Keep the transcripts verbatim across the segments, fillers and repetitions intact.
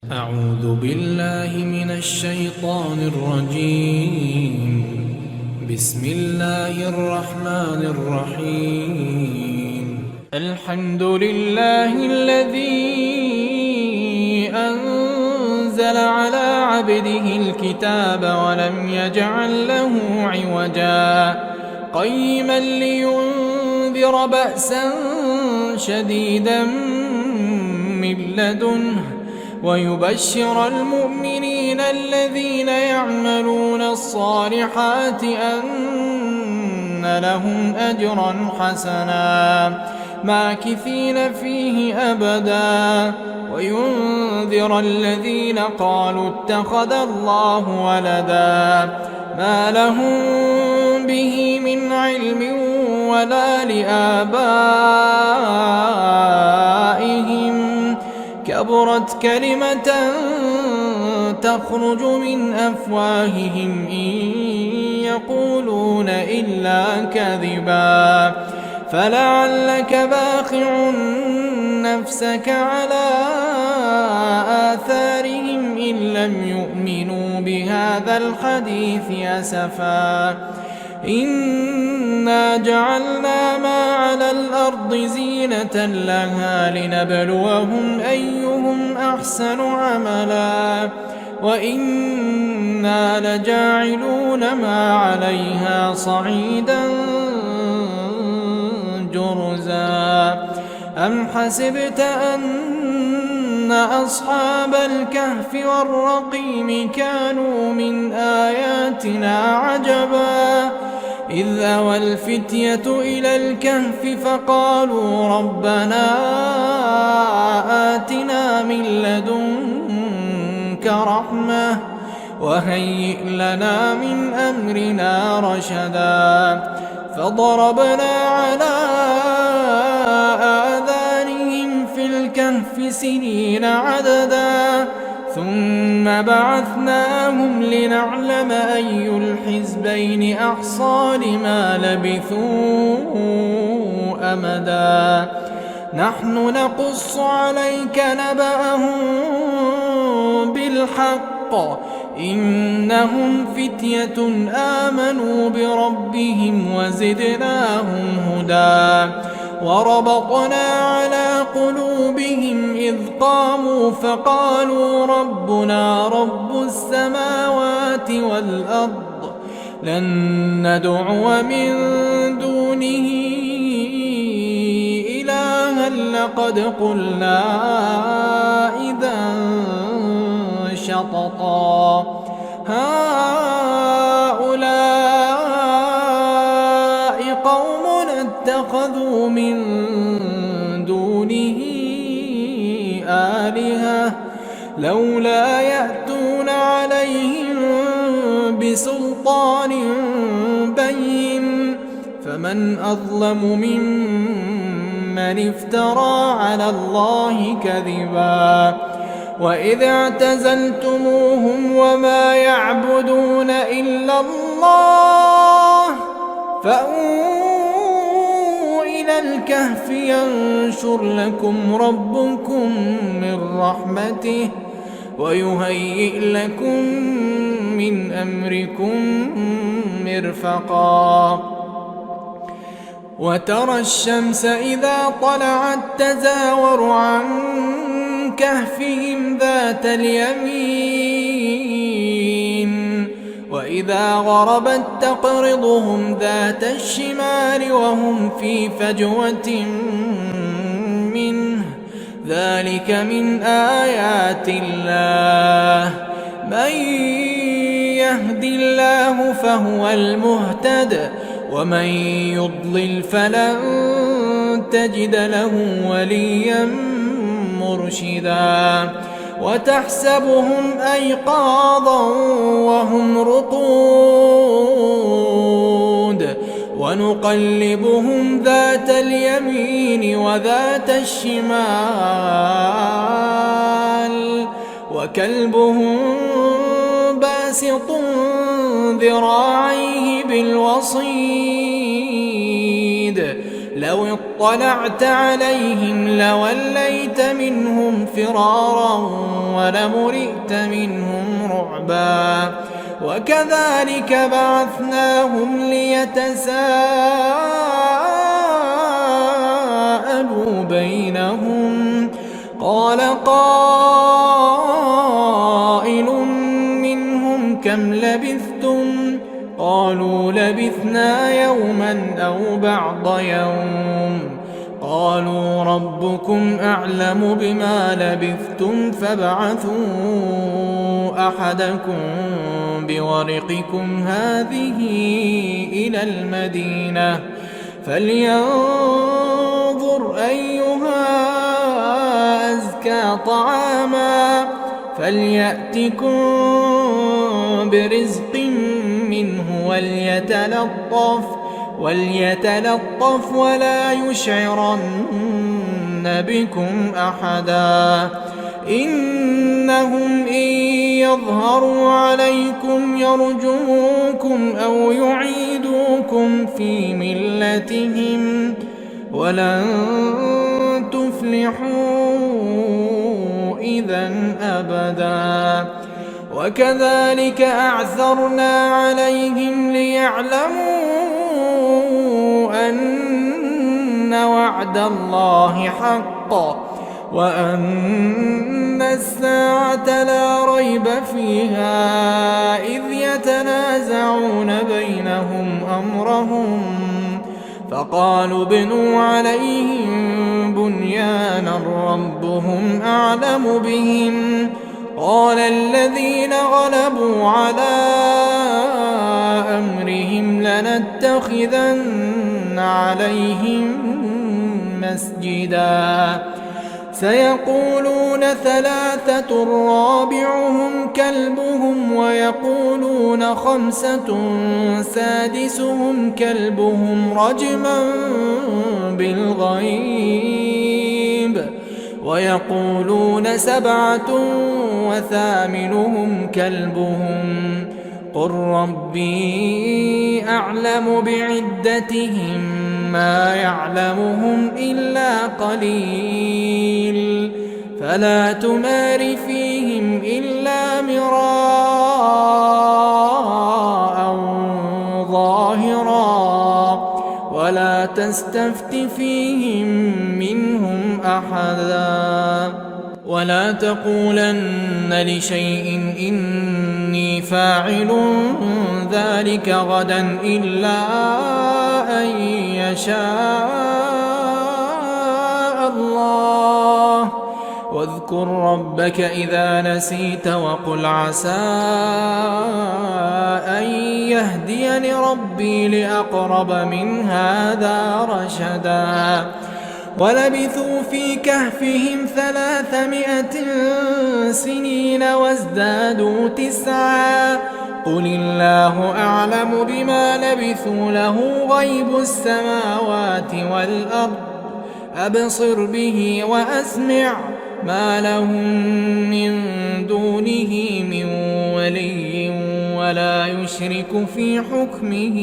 أعوذ بالله من الشيطان الرجيم. بسم الله الرحمن الرحيم. الحمد لله الذي أنزل على عبده الكتاب ولم يجعل له عوجا قيما لينذر بأسا شديدا من لدنه ويبشر المؤمنين الذين يعملون الصالحات أن لهم أجرا حسنا ماكثين فيه أبدا وينذر الذين قالوا اتخذ الله ولدا ما لهم به من علم ولا لآبائهم كبرت كلمة تخرج من أفواههم إن يقولون إلا كذبا فلعلك باخع نفسك على آثارهم إن لم يؤمنوا بهذا الحديث أسفا إنا جعلنا ما على الأرض زينة لها لنبلوهم أيهم أحسن عملا وإنا لجاعلون ما عليها صعيدا جرزا أم حسبت أن أصحاب الكهف والرقيم كانوا من آياتنا عجبا إذ أوى الفتية إلى الكهف فقالوا ربنا آتنا من لدنك رحمة وهيئ لنا من أمرنا رشدا فضربنا على آذانهم في الكهف سنين عددا ثم بعثناهم لنعلم أي الحزبين أحصى لما لبثوا أمدا نحن نقص عليك نبأهم بالحق إنهم فتية آمنوا بربهم وزدناهم هدى وربطنا على قلوبهم إذ قاموا فقالوا ربنا رب السماوات والأرض لن ندعو من دونه إلها لقد قلنا إذا شططا هؤلاء قوم اتخذوا من دونه آلهة لولا يأتون عليهم بسلطان بين فمن أظلم ممن افترى على الله كذبا وإذ اعتزلتموهم وما يعبدون إلا الله فأووا إلى الكهف ينشر لكم ربكم من رحمته ويهيئ لكم من أمركم مرفقا وترى الشمس إذا طلعت تزاور عن كهفهم ذات اليمين وإذا غربت تقرضهم ذات الشمال وهم في فجوة منه ذلك من آيات الله من يهد الله فهو المهتد ومن يضلل فلن تجد له وليا مرشدا وتحسبهم أيقاظا وهم رقود ونقلبهم ذات اليمين وذات الشمال وكلبهم باسط ذراعيه بالوصيد لو اطلعت عليهم لوليت منهم فرارا ولملئت منهم رعبا وكذلك بعثناهم ليتساءلوا بينهم قال قائل منهم كم لبثتم قالوا لبثنا يوما أو بعض يوم قالوا ربكم أعلم بما لبثتم فابعثوا أحدكم بورقكم هذه إلى المدينة فلينظر أيها أزكى طعاما فليأتكم برزق منه وليتلطف وليتلطف ولا يشعرن بكم أحدا إنهم إن يظهروا عليكم يرجموكم أو يعيدوكم في ملتهم ولن تفلحوا إذا أبدا وكذلك أعثرنا عليهم ليعلموا أن وعد الله حق وأن الساعة لا ريب فيها إذ يتنازعون بينهم أمرهم فقالوا ابنوا عليهم بنيانا ربهم أعلم بهم قال الذين غلبوا على أمرهم لنتخذن عليهم مسجدا سيقولون ثلاثة رابعهم كلبهم ويقولون خمسة سادسهم كلبهم رجما بالغيب ويقولون سبعة وثامنهم كلبهم قل ربي أعلم بعدتهم ما يعلمهم إلا قليل فلا تمار فيهم إلا مراء ظاهرا ولا تستفت فيهم منهم أحدا ولا تقولن لشيء إني فاعل ذلك غدا إلا أن يشاء الله واذكر ربك إذا نسيت وقل عسى أن يهديني ربي لأقرب من هذا رشدا ولبثوا في كهفهم ثلاثمائة سنين وازدادوا تسعا قل الله أعلم بما لبثوا له غيب السماوات والأرض أبصر به وأسمع ما لهم من دونه من ولي ولا يشرك في حكمه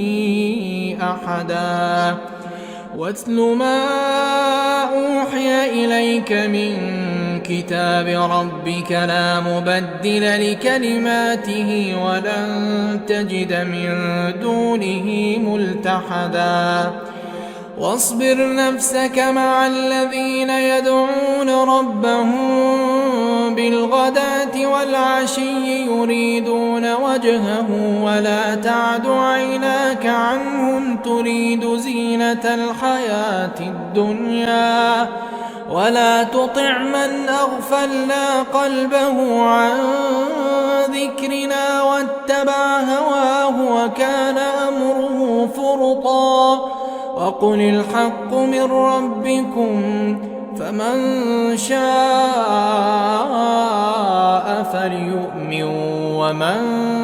أحدا واتل ما أوحي إليك من كتاب ربك لا مبدل لكلماته ولن تجد من دونه ملتحدا واصبر نفسك مع الذين يدعون ربهم بالغداة والعشي يريدون وجهه ولا تعد عيناك عنهم تريد زينة الحياة الدنيا ولا تطع من أغفلنا قلبه عن ذكرنا واتبع هواه وكان أمره فرطا وقل الحق من ربكم فمن شاء فليؤمن ومن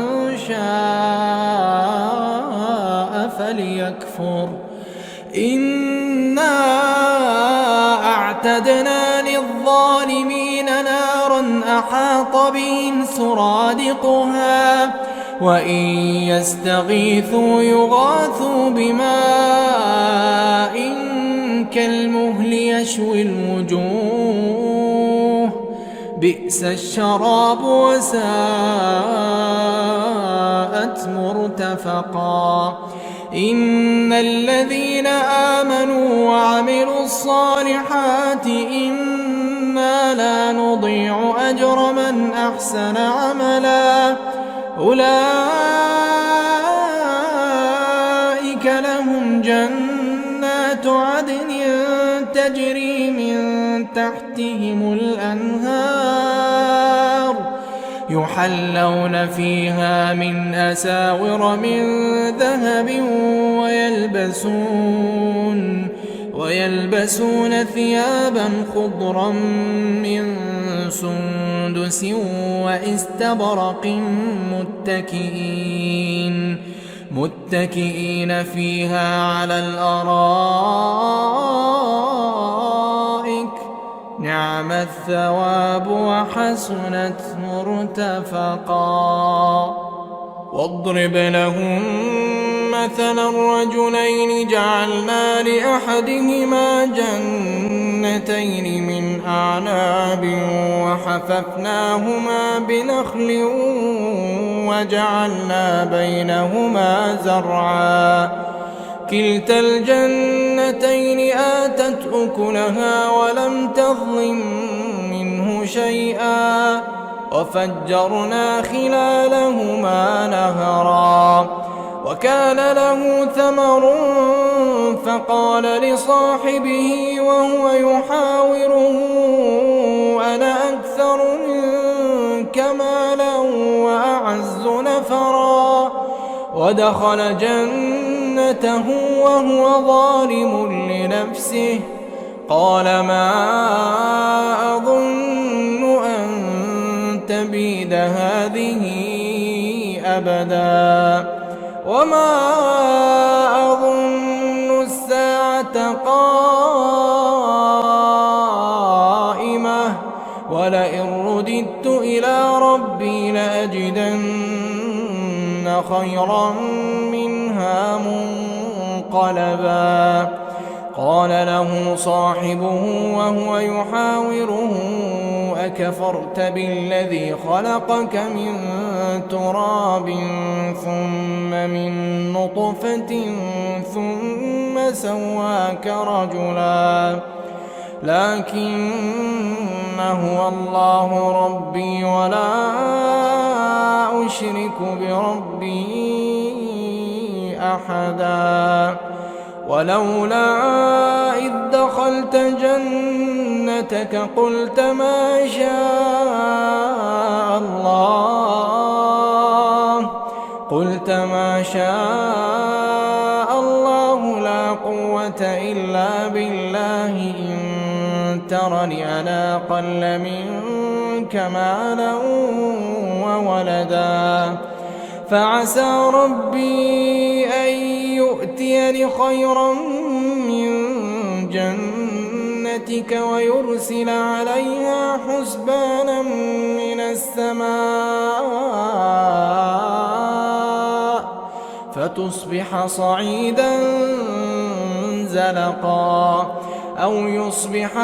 شاء فليكفر إنا أعتدنا للظالمين نارا أحاط بهم سرادقها وإن يستغيثوا يغاثوا بماء كالمهل يشوي الوجوه بئس الشراب وساءت مرتفقا إن الذين آمنوا وعملوا الصالحات إنا لا نضيع أجر من أحسن عملا أولئك لهم جنات عدن تجري من تحتهم الأنهار يحلون فيها من أساور من ذهب ويلبسون ويلبسون ثيابا خضرا من سندس واستبرق متكئين متكئين فيها على الأرائك نعم الثواب وحسنت مرتفقا واضرب لهم مثلا الرجلين جعلنا لأحدهما جنتين من أعناب وحففناهما بنخل وجعلنا بينهما زرعا كلتا الجنتين آتت أكلها ولم تظلم منه شيئا وفجرنا خلالهما نهرا وكان له ثمر فقال لصاحبه وهو يحاوره أنا أكثر منك مالا وأعز نفرا ودخل جنته وهو ظالم لنفسه قال ما أظن أن تبيد هذه أبدا وما أظن الساعة قائمة ولئن رددت إلى ربي لأجدن خيرا منها منقلبا قال له صاحبه وهو يحاوره أكفرت بالذي خلقك من تراب ثم من نطفة ثم سواك رجلا لكن هو الله ربي ولا أشرك بربي أحدا ولولا إذ دخلت جنتك قلت ما شاء الله قلت ما شاء الله لا قوة إلا بالله إن ترني أنا أقل منك مالا وولدا فعسى ربي أن يؤتيني خيرا من جنتك ويرسل عليها حسبانا من السماء فتصبح صعيدا زلقا أو يصبح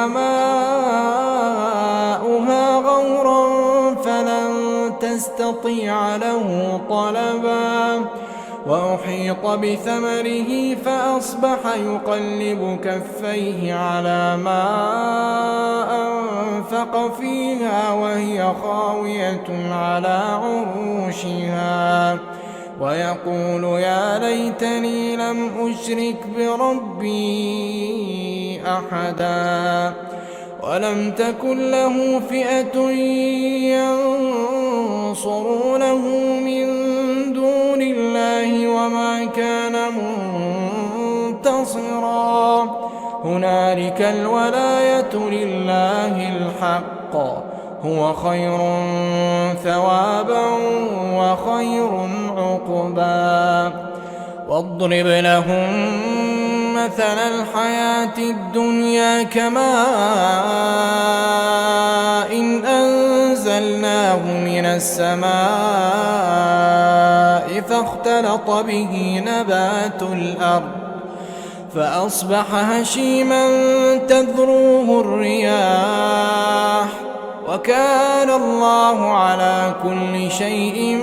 ماؤها غورا فلن تستطيع له طلبا وأحيط بثمره فأصبح يقلب كفيه على ما أنفق فيها وهي خاوية على عروشها ويقول يا ليتني لم أشرك بربي أحدا ولم تكن له فئة ينصرونه من دون الله وما كان منتصرا هنالك الولاية لله الحق هو خير ثوابا وخير عقبا واضرب لهم مثل الحياة الدنيا كماء إن أنزل أنزلناه من السماء فاختلط به نبات الأرض فأصبح هشيما تذروه الرياح وكان الله على كل شيء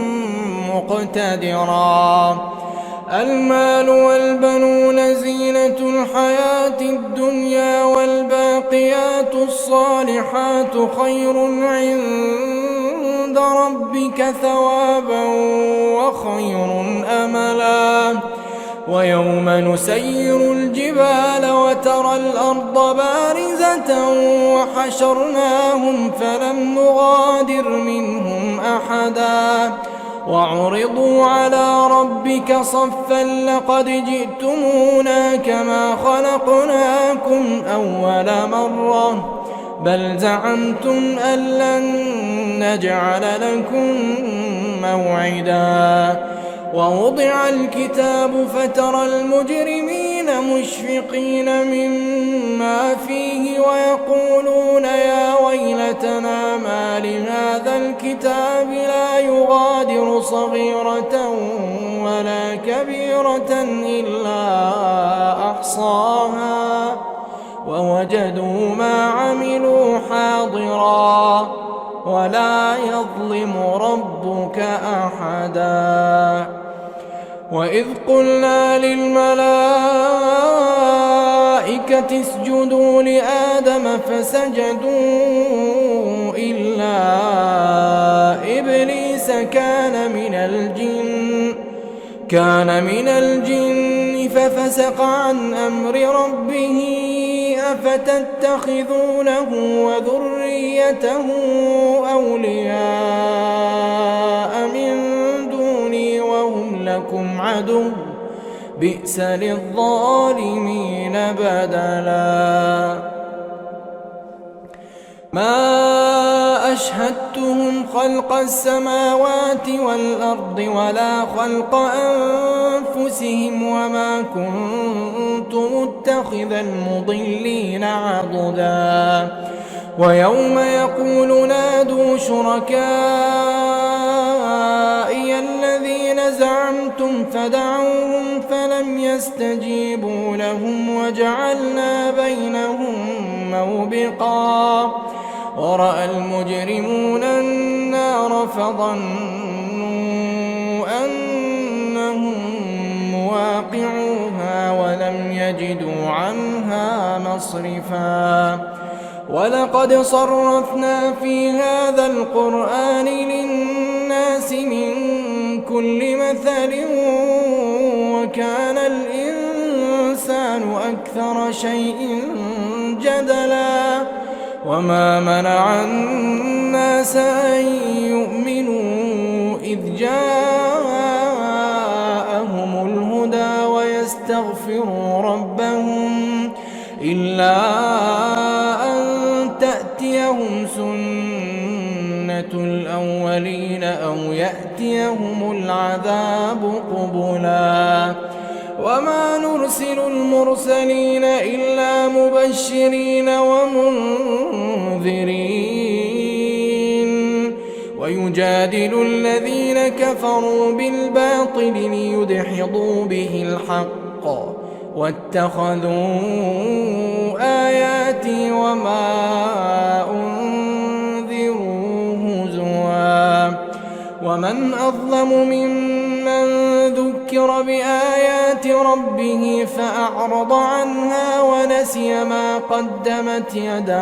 مقتدرا. المال والبنون زينة الحياة الدنيا والباقيات الصالحات خير عند ربك ثوابا وخير أملا. ويوم نسير الجبال وترى الأرض بارزة وحشرناهم فلم نغادر منهم أحدا وعرضوا على ربك صفا لقد جئتمونا كما خلقناكم أول مرة بل زعمتم أن لن نجعل لكم موعدا. ووضع الكتاب فترى المجرمين مشفقين مما فيه ويقولون يا ويلتنا ما لهذا الكتاب لا يغادر صغيرة ولا كبيرة إلا أحصاها ووجدوا ما عملوا حاضرا ولا يظلم ربك أحدا. وإذ قلنا للملائكة اسجدوا لآدم فسجدوا إلا إبليس كان من الجن كان من الجن ففسق عن أمر ربه أفتتخذونه وذريته أولياء من دوني وهم لكم عدو بئس للظالمين بدلا. ما أشهدتهم خلق السماوات والأرض ولا خلق أنفسهم وما كنت متخذ المضلين عضدا. ويوم يقول نادوا شركائي الذين زعمتم فدعوهم فلم يستجيبوا لهم وجعلنا بينهم موبقا. ورأى المجرمون النار فظنوا أنهم مواقعوها ولم يجدوا عنها مصرفا. ولقد صرفنا في هذا القرآن للناس من كل مثل وكان الإنسان أكثر شيء جدلا. وما منع الناس أن يؤمنوا إذ جاءهم الهدى ويستغفروا ربهم إلا أن تأتيهم سنة الأولين أو يأتيهم العذاب قبلا. وما نرسل المرسلين إلا مبشرين ومنذرين ويجادل الذين كفروا بالباطل ليدحضوا به الحق واتخذوا آياتي وما أنذروا هزوا. ومن أظلم ممن ذكر بآيات ربه فأعرض عنها ونسي ما قدمت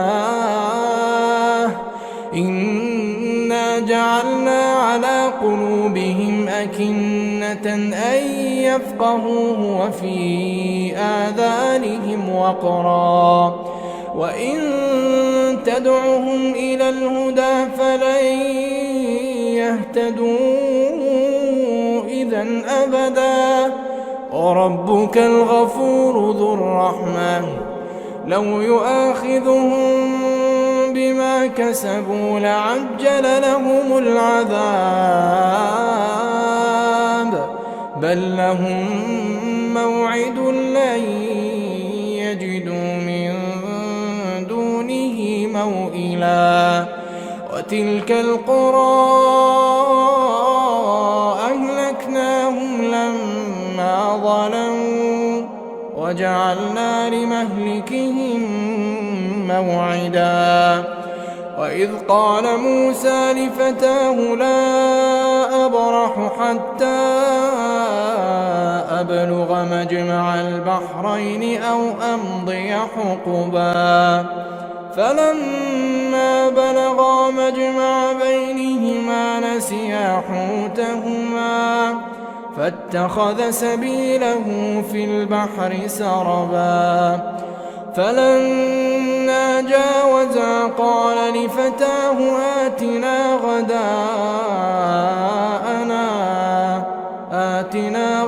يداه إنا جعلنا على قلوبهم أكنة أن يفقهوه وفي آذانهم وقرا وإن تدعهم إلى الهدى فلن يهتدوا إذا أبدا. وربك الغفور ذو الرحمة لو يؤاخذهم بما كسبوا لعجل لهم العذاب بل لهم موعد لن يجدوا من دونه موئلا. تلك القرى أهلكناهم لما ظلموا وجعلنا لمهلكهم موعدا وإذ قال موسى لفتاه لا أبرح حتى أبلغ مجمع البحرين أو أمضي حقبا فلما بلغا مجمع بينهما نسيا حوتهما فاتخذ سبيله في البحر سربا فلما جاوزا قال لفتاه آتنا غداءنا آتنا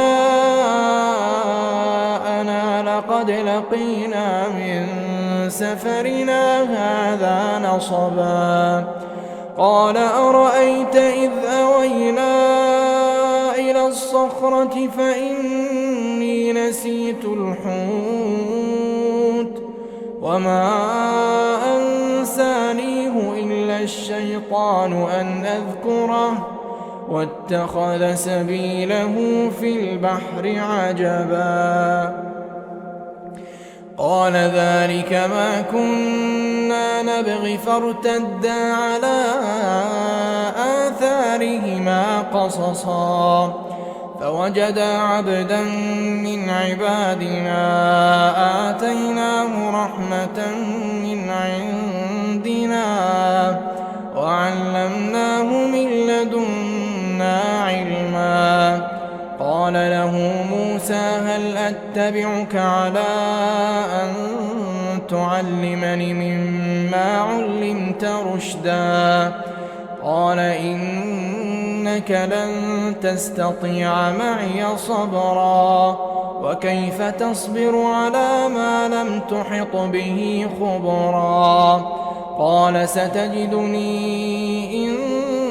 غداءنا لقد لقينا من سفرنا هذا نصبا قال أرأيت إذ أوينا إلى الصخرة فإني نسيت الحوت وما أنسانيه إلا الشيطان أن أذكره واتخذ سبيله في البحر عجبا قال ذلك ما كنا نبغي فارتدا على آثارهما قصصا فوجدا عبدا من عبادنا آتيناه رحمة من عندنا وعلمناه من لدنا علما قال له موسى هل أتبعك على أن تعلمني مما علمت رشدا قال إنك لن تستطيع معي صبرا وكيف تصبر على ما لم تحط به خبرا قال ستجدني إن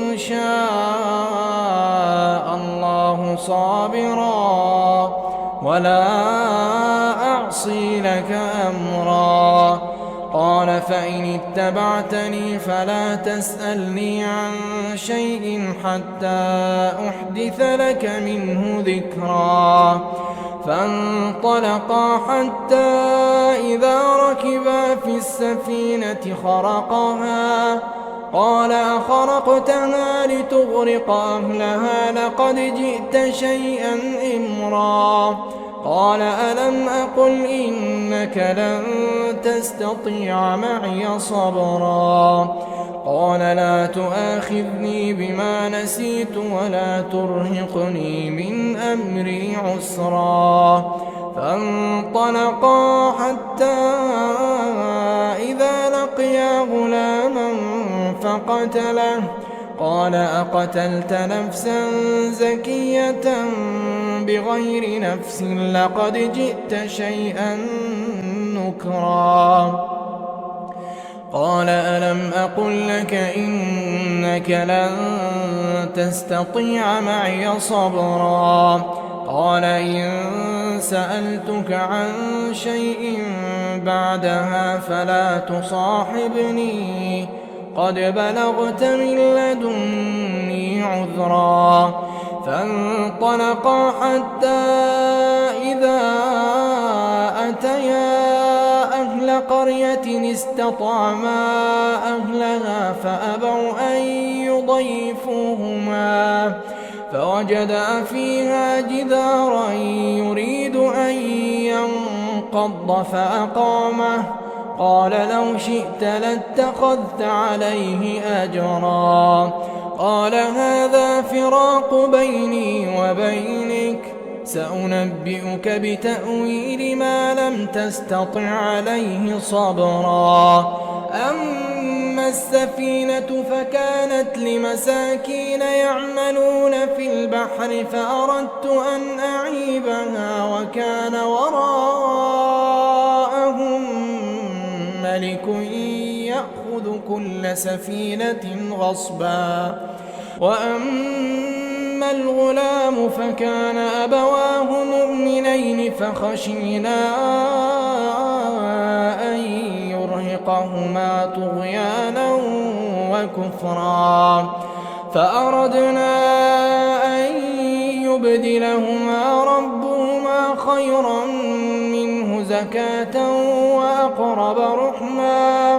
شاء الله صابرا ولا أعصي لك أمرا قال فإن اتبعتني فلا تسألني عن شيء حتى أحدث لك منه ذكرا فانطلقا حتى إذا ركبا في السفينة خرقها قال أخرقتها لتغرق أهلها لقد جئت شيئا إمرا قال ألم أقل إنك لن تستطيع معي صبرا قال لا تؤاخذني بما نسيت ولا ترهقني من أمري عسرا فانطلقا حتى إذا لقيا غلاما فقتله قال أقتلت نفسا زكية بغير نفس لقد جئت شيئا نكرا قال ألم أقل لك إنك لن تستطيع معي صبرا قال إن سألتك عن شيء بعدها فلا تصاحبني قد بلغت من لدني عذرا فانطلقا حتى إذا أتيا أهل قرية استطعما أهلها فأبوا أن يضيفوهما فوجدا فيها جدارا يريد أن ينقض فأقامه قال لو شئت لاتخذت عليه أجرا قال هذا فراق بيني وبينك سأنبئك بتأويل ما لم تستطع عليه صبرا أما السفينة فكانت لمساكين يعملون في البحر فأردت أن أعيبها وكان وراءهم ملك يأخذ كل سفينة غصبا وأما الغلام فكان أبواه مؤمنين فخشينا أن يرهقهما طغيانا وكفرا فأردنا أن يبدلهما ربهما خيرا منه زكاة وأقرب رحما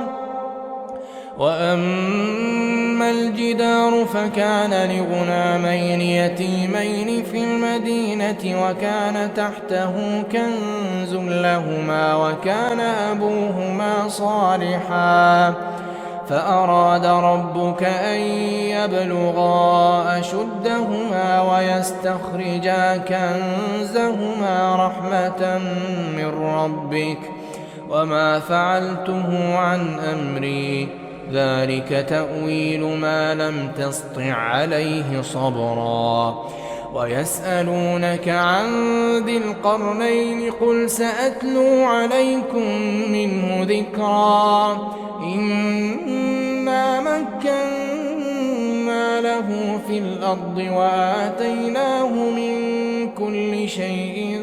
وأما الجدار فكان لغلامين يتيمين في المدينة وكان تحته كنز لهما وكان أبوهما صالحا فأراد ربك أن يبلغا أشدهما ويستخرجا كنزهما رحمة من ربك وما فعلته عن أمري ذلك تأويل ما لم تسطع عليه صبرا ويسألونك عن ذي القرنين قل سأتلو عليكم منه ذكرا إنا مكنا له في الأرض وآتيناه من كل شيء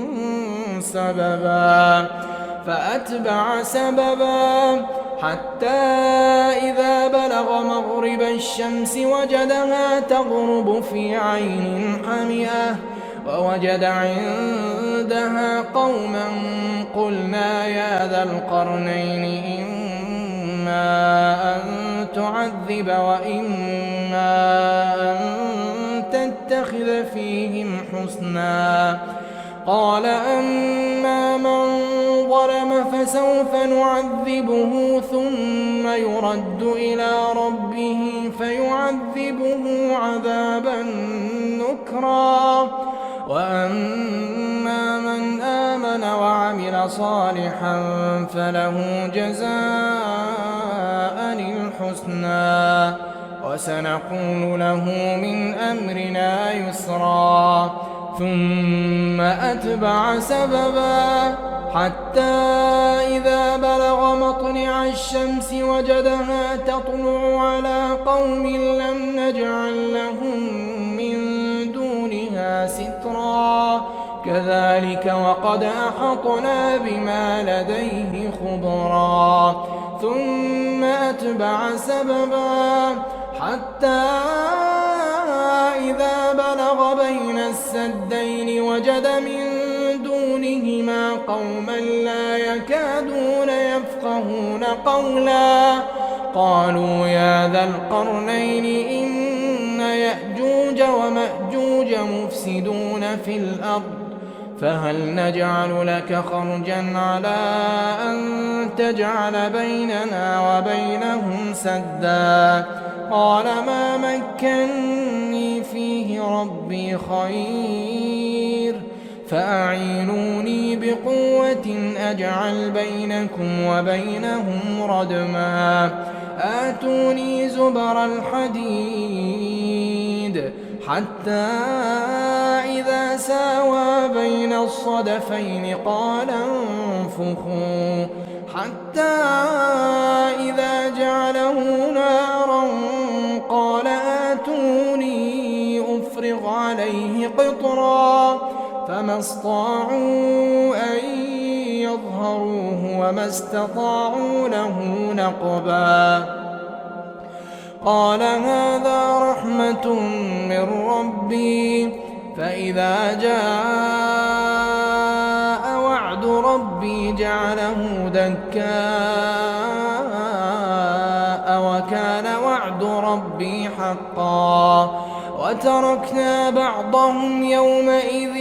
سببا فأتبع سببا حتى إذا بلغ مغرب الشمس وجدها تغرب في عين حمئة ووجد عندها قوما قلنا يا ذا القرنين إما أن تعذب وإما أن تتخذ فيهم حسنا قال أما من ظلم فسوف نعذبه ثم يرد إلى ربه فيعذبه عذابا نكرا وأما من آمن وعمل صالحا فله جزاء الحسنى وسنقول له من أمرنا يسرا ثم أتبع سببا حتى إذا بلغ مطلع الشمس وجدها تطلع على قوم لم نجعل لهم من دونها سترا كذلك وقد أحطنا بما لديه خبرا ثم أتبع سببا حتى إذا بلغ بين السدين وجد من دونهما قوما لا يكادون يفقهون قولا قالوا يا ذا القرنين إن يأجوج ومأجوج مفسدون في الأرض فهل نجعل لك خرجا على أن تجعل بيننا وبينهم سدا قال ما مكني فيه ربي خير فأعينوني بقوة أجعل بينكم وبينهم ردما آتوني زبر الحديد حتى إذا ساوى بين الصدفين قال انفخوا حتى إذا جعله نارا قال آتوني أفرغ عليه قطرا فما استطاعوا أن يظهروه وما استطاعوا له نقبا قال هذا رحمة من ربي فإذا جاء وعد ربي جعله دكاء وكان وعد ربي حقا وتركنا بعضهم يومئذ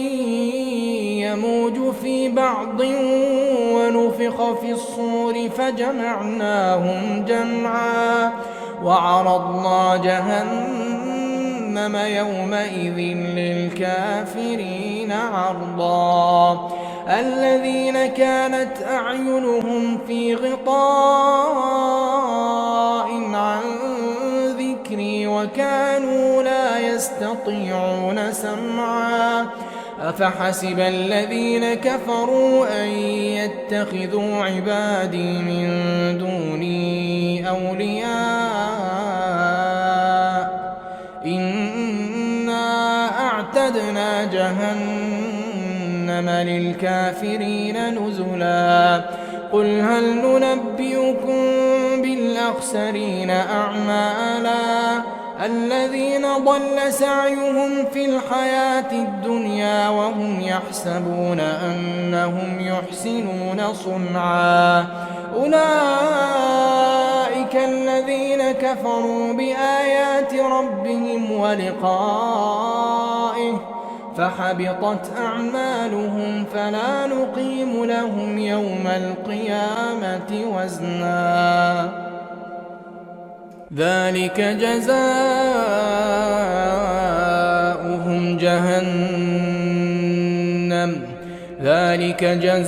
يموج في بعض ونفخ في الصور فجمعناهم جمعا وعرضنا جهنم يومئذ للكافرين عرضا الذين كانت أعينهم في غطاء عن ذكري وكانوا لا يستطيعون سمعا أفحسب الذين كفروا أن يتخذوا عبادي من دوني أولياء إنا أعتدنا جهنم للكافرين نزلا قل هل ننبئكم الأخسرين أعمالا الذين ضل سعيهم في الحياة الدنيا وهم يحسبون أنهم يحسنون صنعا أولئك الذين كفروا بآيات ربهم ولقائه فحبطت أعمالهم فلا نقيم لهم يوم القيامة وزنا ذلك جزاؤهم جهنم ذلك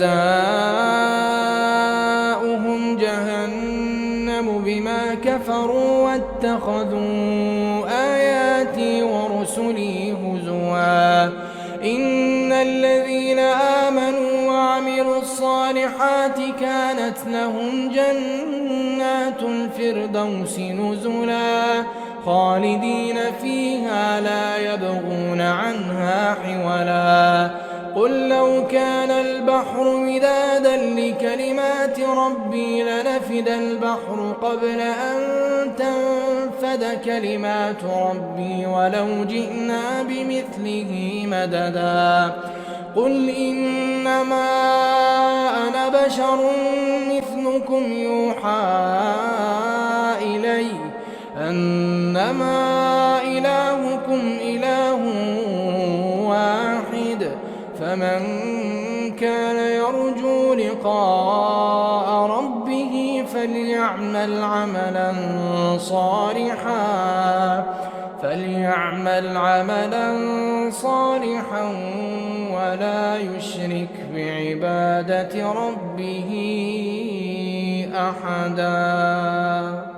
جزاؤهم جهنم بما كفروا واتخذوا آياتي ورسلي هزوا إن الذين آمنوا وعملوا الصالحات كانت لهم جنات الفردوس نزلا خالدين فيها لا يبغون عنها حولا قل لو كان البحر مدادا لكلمات ربي لنفد البحر قبل أن تنفد كلمات ربي ولو جئنا بمثله مددا قل إنما أنا بشر مثلكم يوحى إلي أنما إلهكم إله واحد فمن كان يرجو لقاء ربه فليعمل عملا صالحا فليعمل عملا صالحا ولا يشرك بعبادة ربه أحدا.